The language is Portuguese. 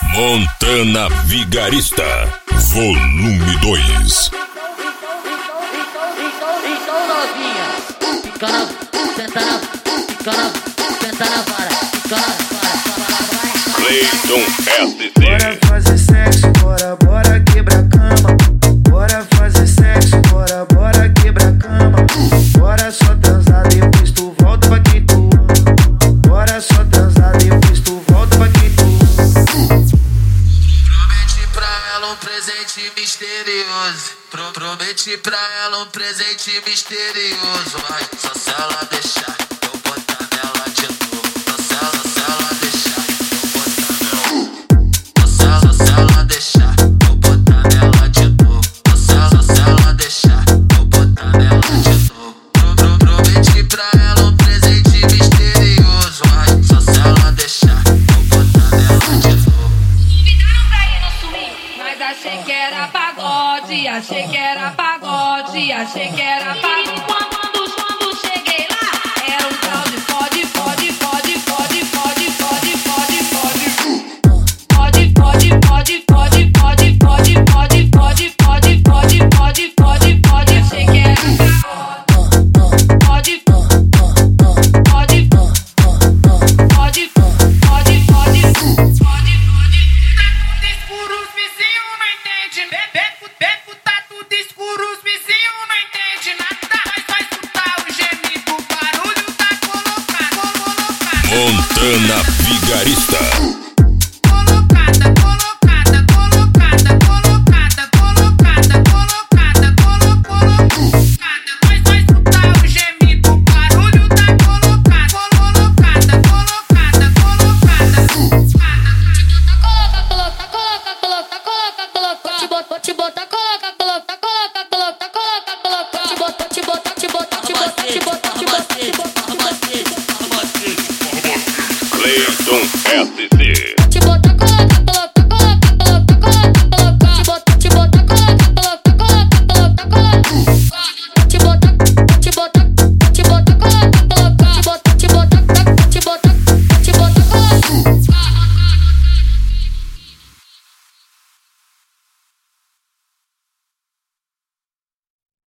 Montana Vigarista, volume 2. Então novinha, fica na, senta na vara, fica na vara. Clayton SC. Bora fazer sexo, bora quebrar cama. Bora fazer sexo, bora quebrar cama. Bora só transar, depois tu volta pra quem tu ama. Bora só transar, depois tu volta pra quem tu ama. Prometi pra ela um presente misterioso. Prometi pra ela um presente misterioso. Mas só se ela deixar eu botar nela de novo. Só se ela deixar eu botar nela. Só se ela deixar eu botar nela de novo. Só se ela deixar eu botar nela de novo. Prometi pra ela um presente misterioso. Mas só se ela deixar eu botar nela de novo. Convidaram pra ir no swing, mas achei que era pagode, achei que era pagode, achei que era pagode. Quando cheguei lá, era um tal de fode, fode, fode, fode, fode, fode, fode, fode. Fode, fode, fode, fode, fode, fode, fode, fode, fode, fode, fode, fode, fode, achei que era pagode. Fode, fode, fode, fode, fode, fode. Escuro, os vizinhos não entendem. Beco tá tudo escuro, os vizinhos não entendem nada. Mas vai escutar o gemido, o barulho tá colocado. Montana Vigarista. Colocada, colocada, colocada, colocada, colocada, colocada, colocada. Mas vai escutar o gemido, o barulho tá colocado. Colocada, colocada, colocada. Te botar, coloca, coloca, coloca, coloca, coloca, coloca, te botar, te botar, te botar, te botar, te botar, te botar, te botar, te botar, te botar, Clayton SC. te botar.